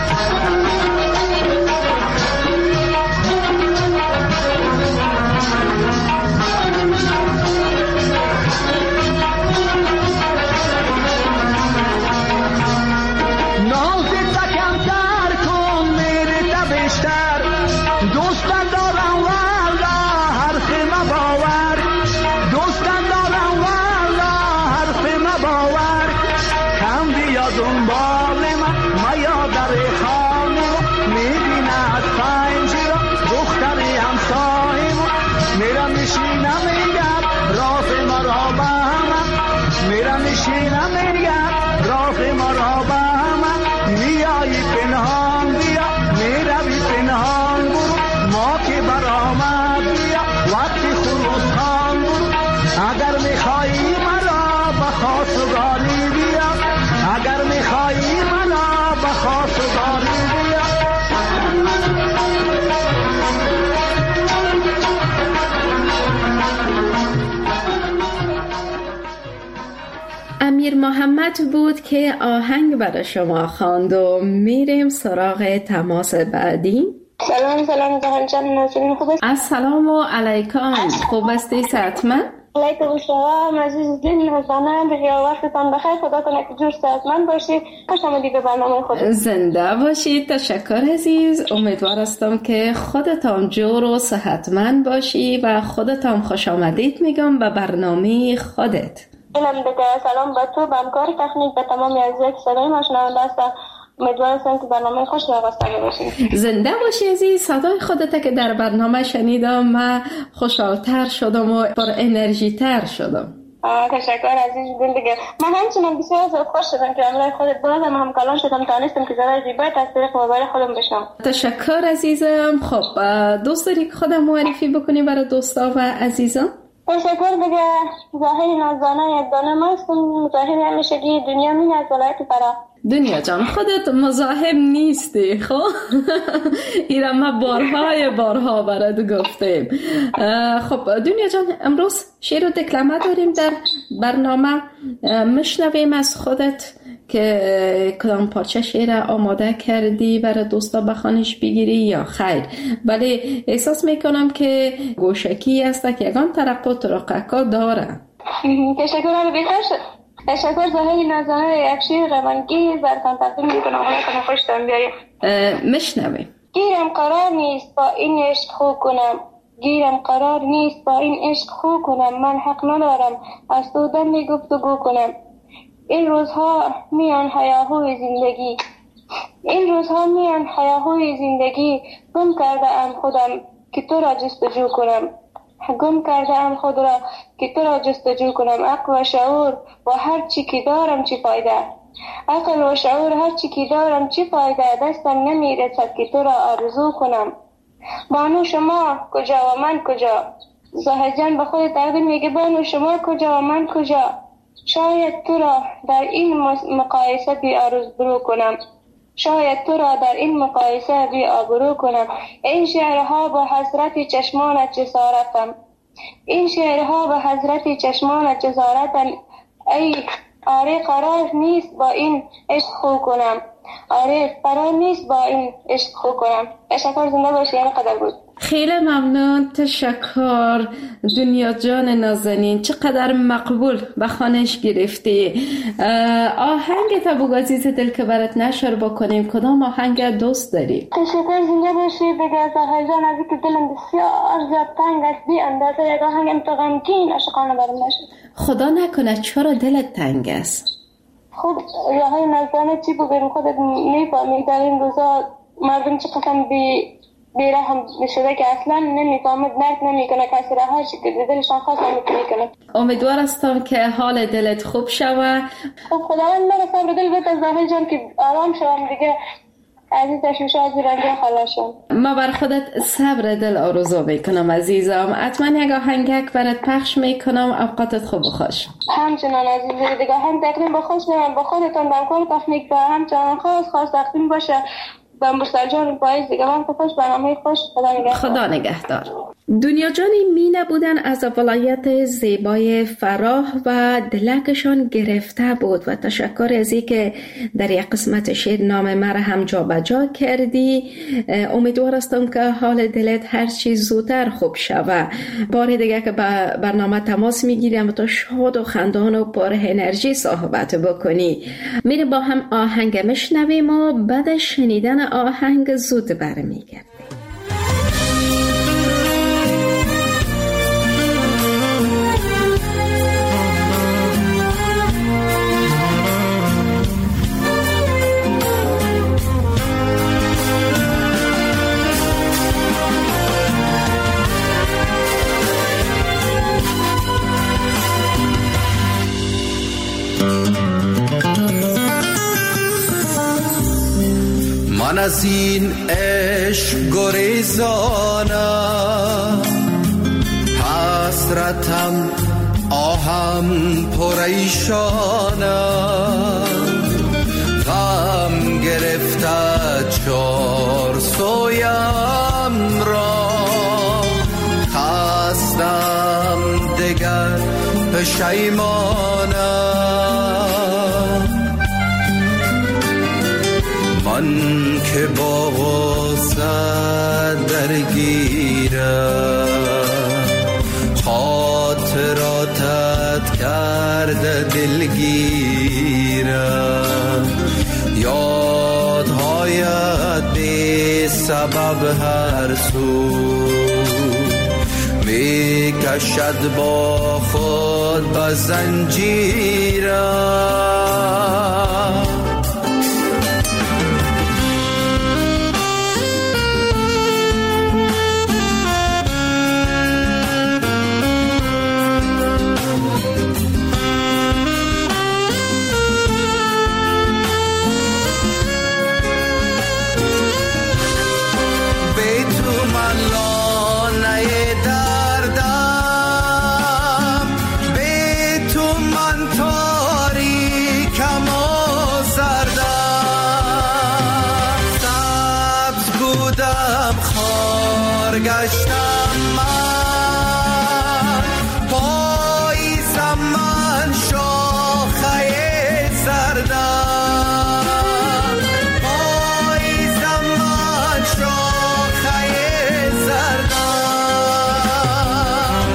نازت کمتر کن میره تبشتر دوستن دارم والا حرف مباور دوستن دارم والا حرف مباور کم بیا دنبال من میا در خانه میبینه از پنجی را دختر همسایه ما میرم میشینم میگم راز ما را به همه میرم میشینم میگم راز ما را به همه میایی پنهان بیا میروی پنهان برو ما که برآمد بیا وقتی خروس خان برو اگر میخوایی مرا به خواستگاری بیا اگر میخوایی مرا به خواستگاری بیا امیر محمد بود که آهنگ برای شما خواند و میریم سراغ تماس بعدی. سلام زهان جان، نازنین خوب است؟ السلام علیکم، خوب هستی صحتمند؟ علیکم السلام عزیز دل نازنین، بخیر وقتتان بخیر، خدا کنه که جور صحتمند باشید. خوش آمدید به برنامه خود. زنده باشید. تشکر عزیز. امیدوار هستم که خودتان جور و صحتمند باشی و خودتان خوش آمدید میگم به برنامه خودت. اینم دیگه سلام به تو، به همکار تکنیک، به تمام عزیزان که صدای ما شنونده هستند. امیدوارم که برنامه خوش راستگی باشید. زنده باشی عزیز. صدای خودت که در برنامه شنیدم من خوشحال‌تر شدم و پر انرژی تر شدم. تشکر عزیز دل دیگه. من همچنان بسیار زیاد خوش شدم که امروز خودت بازم هم کلان شدم، تانستم که زرای زیبایت از طریق موبایل خودم بشنم. تشکر عزیزم. خب دوست داری که خودم معرفی بکنی برای دوستا و عزیزان؟ تشکر دیگه. ظاهر نازانه یک دانه ماستم، ظاهر همیشگی دنیا مین از ولایت فرا. دنیا جان خودت مزاحم نیستی خب؟ ایرا ما بارها برات گفتیم. خب دنیا جان امروز شعر و دکلمه داریم در برنامه، مشنویم از خودت که کدام پارچه شعر آماده کردی برای دوستا بخوانش بگیری یا خیر؟ ولی احساس میکنم که گوشکی است که یگان ترقه و ترقه داره. تشکر بهتر شد. تشکر ظاهر نازانه یک شعر غمانگیز براتان تقدیم میکنم. حالا خوشتان بیاریم. مشنویم. گیرم قرار نیست با این عشق خو کنم، گیرم قرار نیست با این عشق خو کنم، من حق ندارم از تو دمی گفتگو کنم. این روزها میان هیاهوی زندگی، این روزها میان هیاهوی زندگی، گم کرده ام خودم که تو را جستجو کنم، گم کرده ام خود را که تو را جستجو کنم. عقل و شعور و هر چی که دارم چی فایده، عقل و شعور هر چی که دارم چی فایده، دستم نمیرسد که تو را آرزو کنم. بانو شما کجا و من کجا، زاهد جان به خود تقدیم میگه بانو شما کجا و من کجا، شاید تو را در این مقایسه بی آرزو کنم، شاید تو را در این مقایسه بی آبرو کنم. این شعرها به حضرت چشمانت جسارتم، این شعرها به حضرت چشمانت جسارتم. ای آره قرار نیست با این عشق خو کنم، آره برای نیست با این عشق خوب کنم. تشکر، زنده باشی. اینقدر بود. خیلی ممنون، تشکر دنیا جان نازنین، چقدر مقبول به خانش گرفتی. آهنگ تا بگو عزیز دل که برات نشر بکنیم، کدام آهنگ دوست داری؟ تشکر، زنده باشی. بگه ساحل جان از که دلم بسیار زیاد تنگ است، بی اندازه یک آهنگ انتقامگین عاشقانه برام نشد. خدا نکنه چرا دلت تنگ است؟ خب راهای نزدانه چی بگیم، خودت میفهمی در این روزا مردم چه قسم بیرحم شده که اصلا نمیفهمد، درک نمیکنه کسی رهاش که دلشان خواست نمیکنه. امیدوار هستم که حال دلت خوب شوه. خب خداوند من صبر دل بده زاهد جان که آرام شوم دیگه، عزیز تشویش از رنگی خلاشم. ما بر خودت صبر دل آرزو میکنم عزیزم. حتما یک آهنگک برات پخش میکنم. اوقاتت خوب و خوش. همچنان عزیز دیگه، هم تقدیم با خوش من با خودتان در کار تکنیک و همچنان خاص تقدیم باشه با مستجان پاییز دیگه. من خوش برنامه خوش. خدا نگهدار. دنیا جانی مینه بودن از ولایت زیبای فراه و دلکشان گرفته بود و تشکر از این که در یک قسمت شعر نام مرا هم جا بجا کردی. امیدوار هستم که حال دلت هر چیز زودتر خوب شوه. بار دیگه که به برنامه تماس میگیریم و تو شاد و خندان و پر انرژی صحبت بکنی. میریم با هم آهنگ مشنویم و بعد شنیدن آهنگ زود برمیگردیم. من از این عشق گریزانم، حسرتم آهم پریشانم، غم گرفته چار سویم را، خستم دگر پشیمانم. من که با غصه درگیرم، خاطراتت کرده دلگیرم، یادهایت بی سبب هر سو می کشد با خود به زنجیرم. گشتم من پاییزم، من شاخه زردم، پاییزم من شاخه زردم.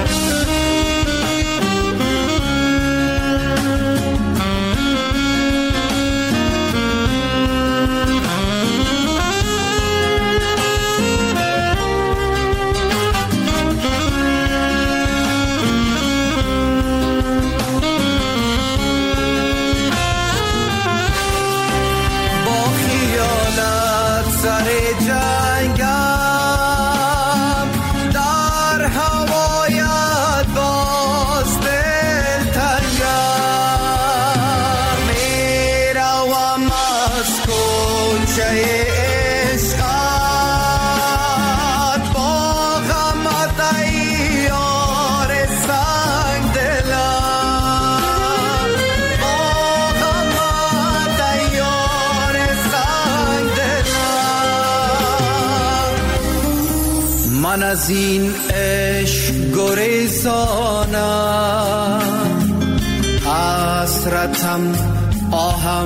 من از این عشق گریزانم، حسرتم آهم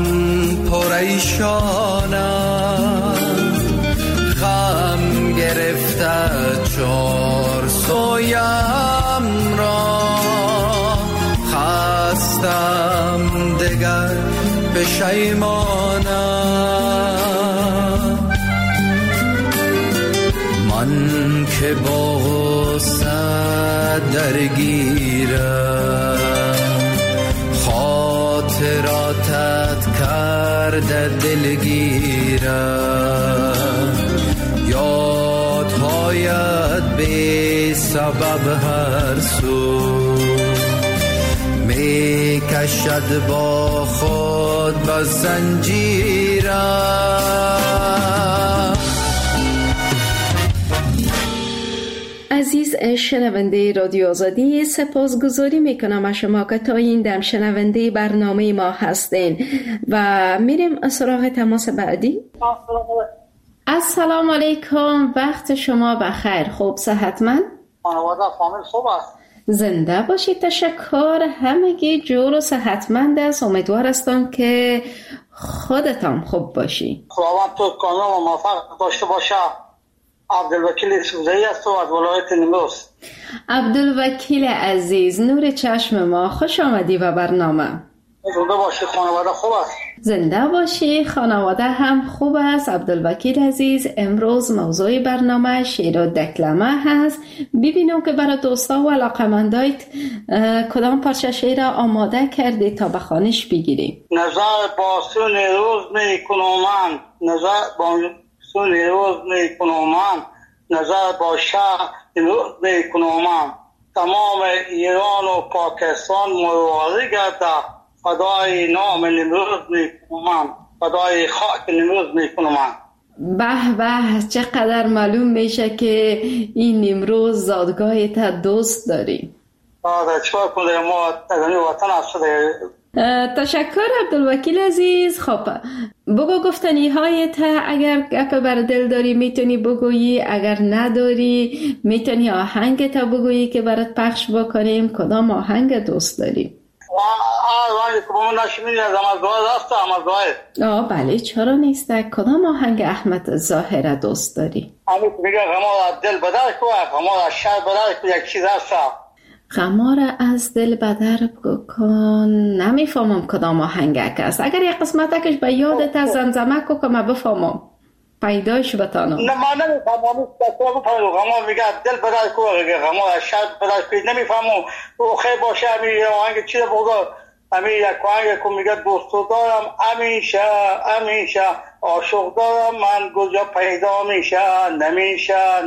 پریشانم، غم گرفته چار سویم را، خستم دگر پشیمانم. من که با غصه درگیرم، خاطراتت کرده دلگیرم، یادهایت بی سبب هر سو می کشد با خود به زنجیرم. عزیز شنونده رادیو آزادی، سپاسگزاری میکنم از شما که تا این دم شنونده برنامه ما هستین و میریم سراغ تماس بعدی. السلام علیکم، وقت شما بخیر. خوب صحتمند؟ خانواده فامیل خوب است؟ زنده باشید. تشکر. همگی جور و صحتمند است. امیدوار هستم که خودتان خوب باشی. خداوند تو کامیاب و موفق داشته باشه. عبدالوکیل یوسفزئی است و از ولایت نیمروز. عبدالوکیل عزیز، نور چشم ما، خوش آمدی به برنامه. زنده باشی. خانواده خوب است؟ زنده باشی. خانواده هم خوب است. عبدالوکیل عزیز، امروز موضوع برنامه شعر و دکلمه هست. ببینم که برای دوستا و علاقمندایت کدام پارچه شعر آماده کردی تا به خوانش بگیری. نظر با سون روز می کنم من، نظر با سون روز می کنم من، نظر با شهر روز می کنم من. تمام ایران و پاکستان مرواری گرده، فدای نام نمروز میکنم، فدای خاک نمروز میکنم. به به، چقدر معلوم میشه که این نمروز زادگاه تا دوست داری. چکار کنه، ما تدنی وطن هست. تشکر عبدالوکیل عزیز. خب بگو گفتنی های تا، اگر گپ بر دل داری میتونی بگویی، اگر نداری میتونی آهنگ تا بگویی که برات پخش بکنیم. کدام آهنگ دوست داری؟ بله، چرا نیست. کدام آهنگ احمد ظاهر دوست داری؟ میگه غمار از دل بدر کو، غمار از شهر بدر کو، یک چیز هست. غمار از دل بدر کن. نمیفهمم کدام آهنگ است. اگر یک قسمتکش به یادت از زمزمه کو که من بفهمم، پیدایش بتانم. نه من نمیفهمم. غمار میگه دل بدر کو، غمار از شهر بدر کو، نمیفهمم. او خیلی باشه. همین آهنگ چی بگو، همین یک آهنگ که میگه دوستو دارم همیشه همیشه، عاشق دارم من کجا پیدا میشه، نمیشه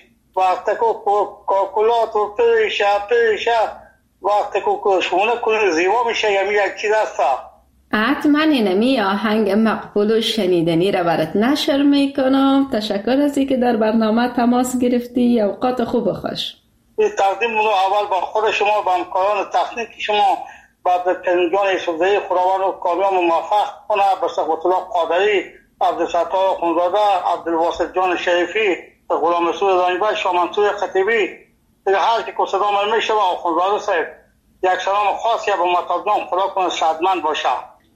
وقتی که کاکولات و پریشه وقتی که شونه کنه زیبا میشه. یعنی یک چیز هست. حتما اینمی آهنگ مقبول و شنیدنی را برات نشر میکنم. تشکر از اینکه در برنامه تماس گرفتی. اوقات خوب و خوش. تقدیم رو اول با خود شما، با همکاران تکنیک شما، با پنجان یوسفزئی، خداوند رو کامیاب و موفق کنه. به صحبت الله قادری، عبدالستار خونزاده، عبدالواسط جان شریفی، غلام رسول زانیبر، شامنصور خطیبی، دیگه هر که صدا من میشه و خونزاده صاحب، یک سلام خاصی به مطابقان. خدا کنه شادمند باشه.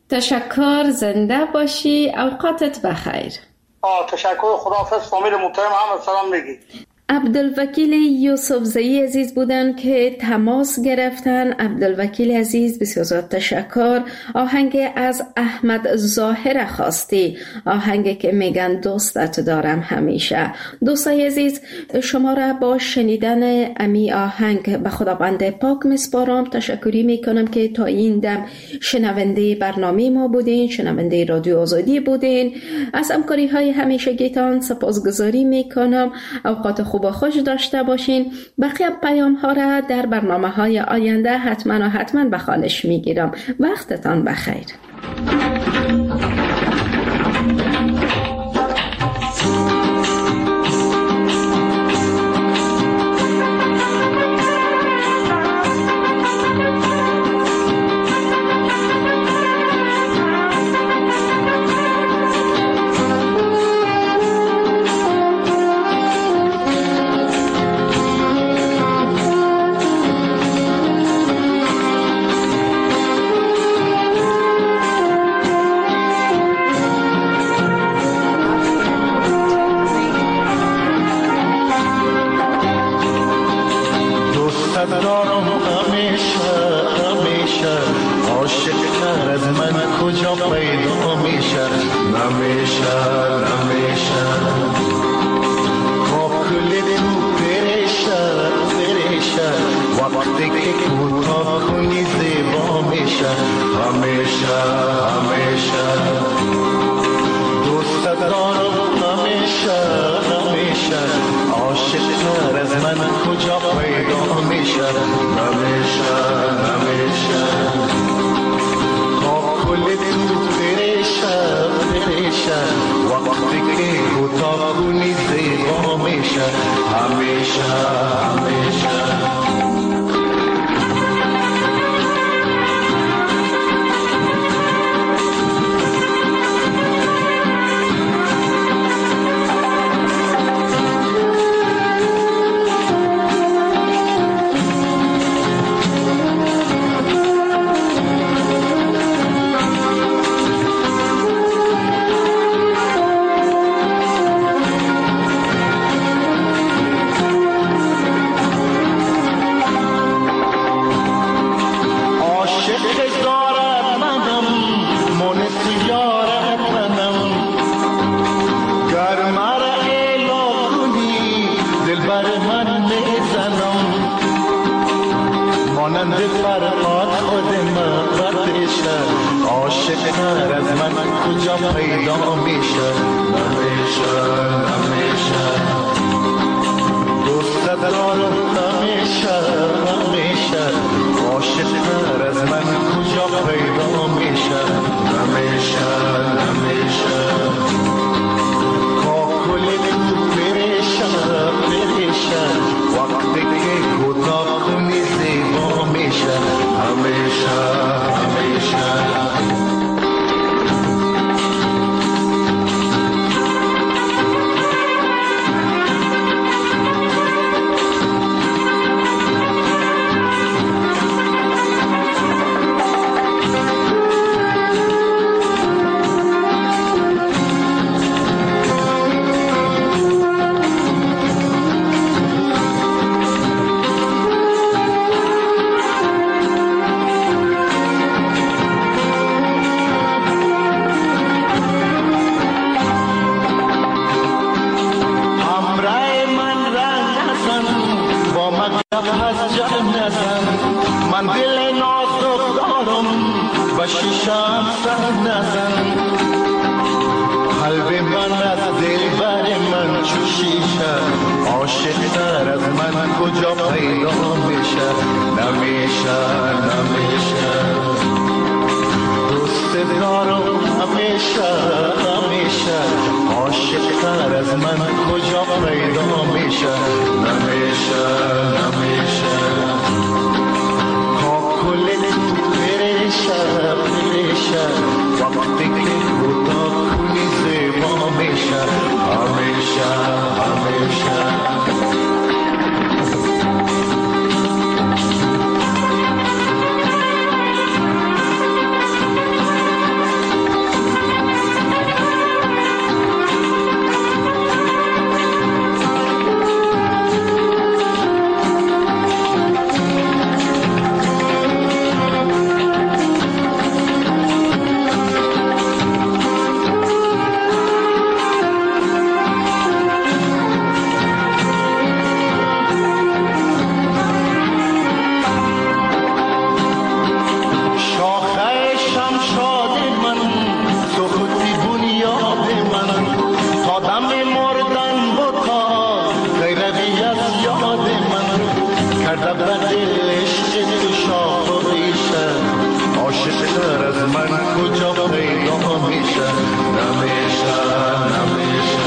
تشکر. زنده باشی. اوقاتت بخیر. تشکر. خداحافظ. فامیل محترم هم سلام میگی. عبدالوکیل یوسفزئی عزیز بودن که تماس گرفتن. عبدالوکیل عزیز بسیار تشکر. آهنگ از احمد ظاهر خواستی، آهنگ که میگن دوستت دارم همیشه. دوستای عزیز، شما را با شنیدن امی آهنگ به خداوند پاک میسپارم. تشکری میکنم که تا این دم شنونده برنامه ما بودین، شنونده رادیو آزادی بودین. از همکاری های همیشگیتان سپاسگزاری میکنم. اوقات خوب و خوش داشته باشین. بقیه پیام ها را در برنامه های آینده حتما به خوانش میگیرم. وقتتان بخیر. دارم همیشه همیشه، عاشق‌تر از من کجا پیدا میشه؟ نمیشه نمیشه کاکل تو پریشه پریشه، وقتی که کوتاه کنی زیبا میشه. همیشه همیشه دوست دارم همیشه همیشه، عاشق‌تر از من کجا پیدا میشه؟ نمیشه نمیشه کاکل تو پریشه پریشه، وقتی که کوتاه کنی زیبا میشه. همیشه همیشه عاشق‌تر از من کجا پیدا میشه؟ نمیشه نمیشه دوست دارم همیشه همیشه، عاشق‌تر از من کجا پیدا میشه؟ نمیشه نمیشه کاکل تو پریشه پریشه، وقتی که کوتاه کنی زیبا میشه. همیشه همیشه عاشق‌تر از من کجا پیدا میشه؟ نمیشه نمیشه دوست دارم همیشه همیشه، عاشق‌تر از من کجا پیدا میشه؟ نمیشه نمیشه کاکل تو پریشه پریشه، وقتی که کوتاه کنی زیبا میشه. همیشه همیشه عاشق‌تر از من کجا پیدا میشه؟ نمیشه نمیشه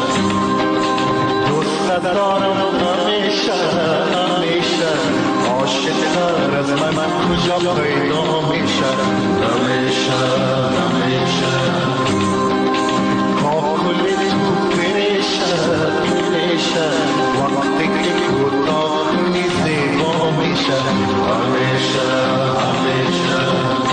دوست دارم همیشه همیشه، عاشق‌تر از من کجا پیدا میشه؟ نمیشه نمیشه کاکل تو پریشه پریشه، وقتی که کوتاه کنی زیبا میشه. همیشه همیشه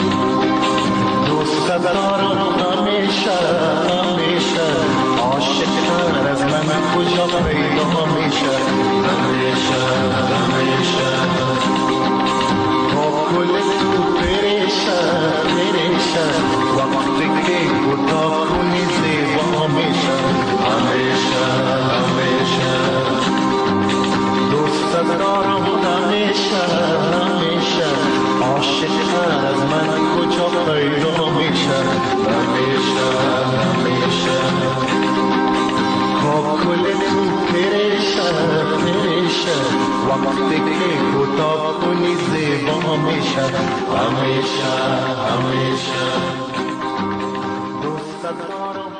دوست دارم همیشه همیشه، عاشق‌تر از من کجا پیدا میشه؟ همیشه همیشه پیدا میشه همیشه همیشه کل تو پرشه پرشه وقتی که کتاب کنی زیبا میشه همیشه همیشه دوست دارم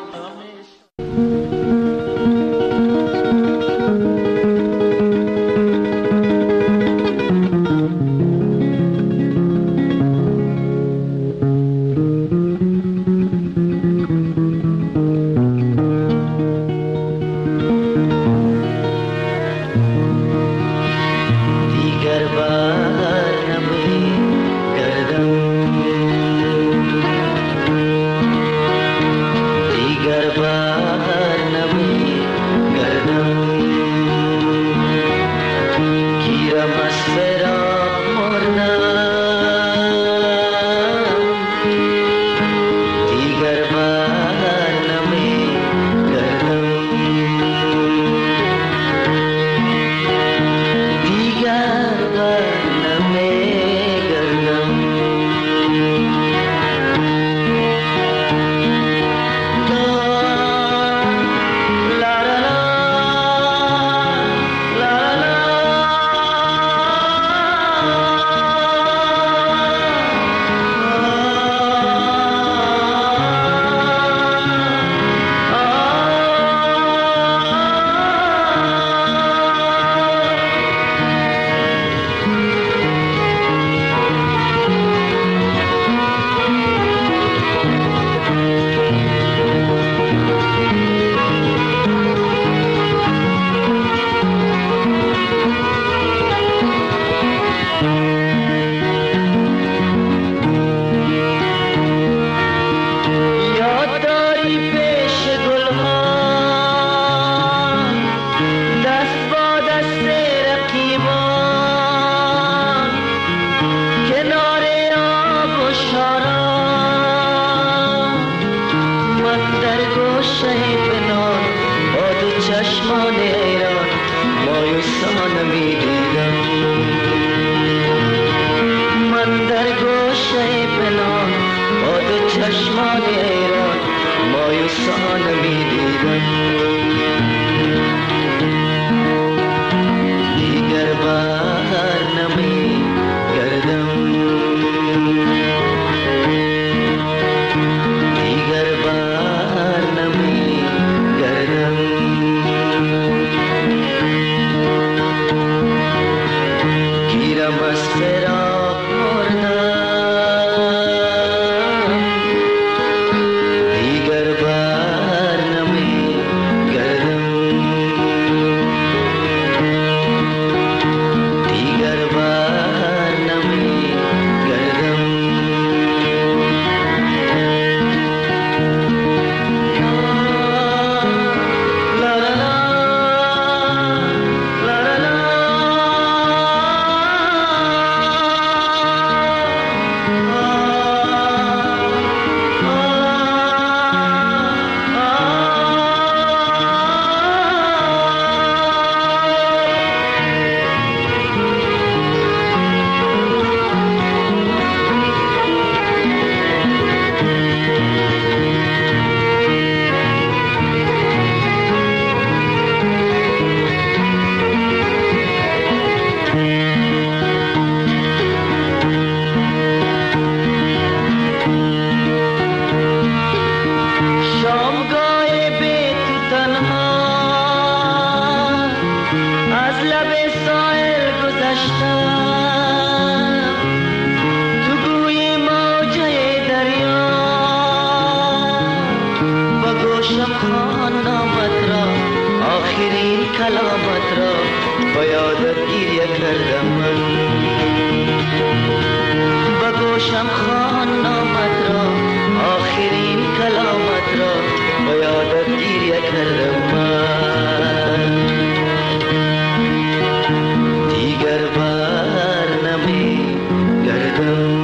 دیگر بر نمی گردم